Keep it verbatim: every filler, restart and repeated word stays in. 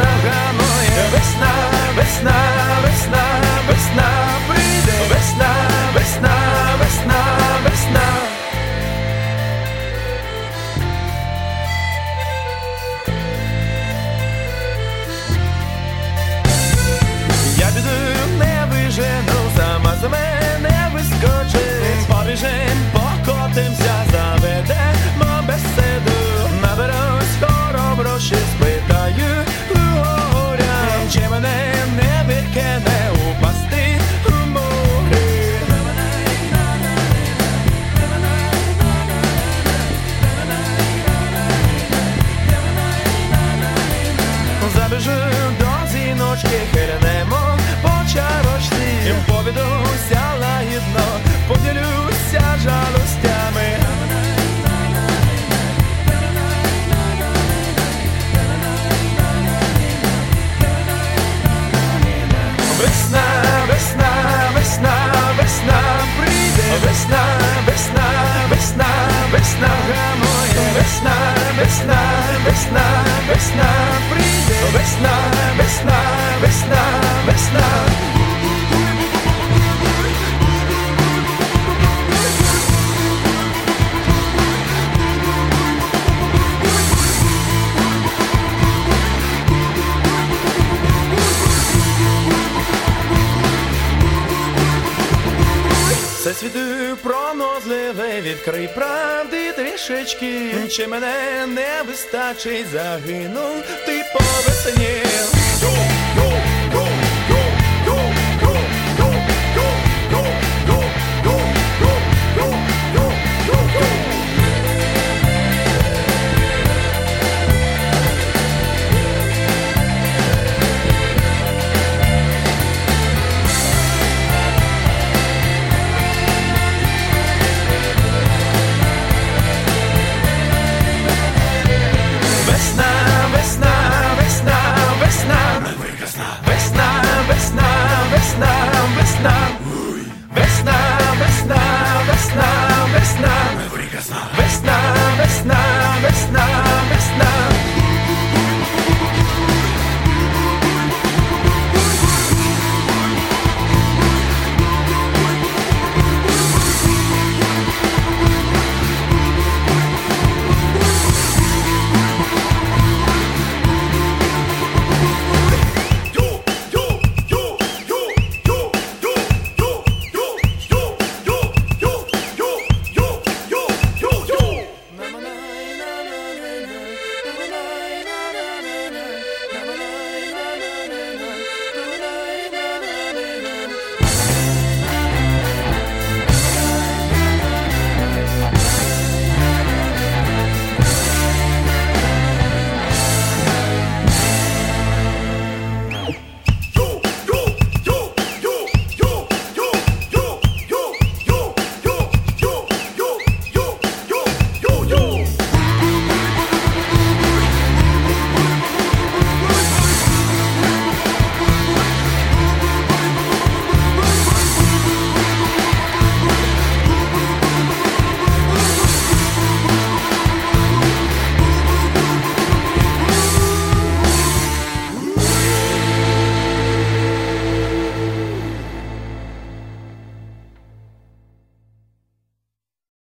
весна гамує. Весна, весна, весна, весна прийде. Весна, весна, весна, весна. Я піду, не вижену, сама за мене вискочить. Побіжим, покотимся, заведемо беседу. Наберусь хороброщі, спитаю у горя, чи мене не викине упасти у морі. Забіжу до зіночки, хирнемо по чарочці. Повідуся лагідно, поділюся жалостями. Весна, весна, весна, весна прийде. Весна, весна, весна, весна гамує. Весна, весна, весна, весна прийде. Весна, весна, весна, весна. Це світу пронозливий, відкрий правди трішечки. Чи мене не вистачить, загинув ти по весні. Весна, весна, весна, весна, весна, весна, весна, весна, весна, весна, весна, весна, весна.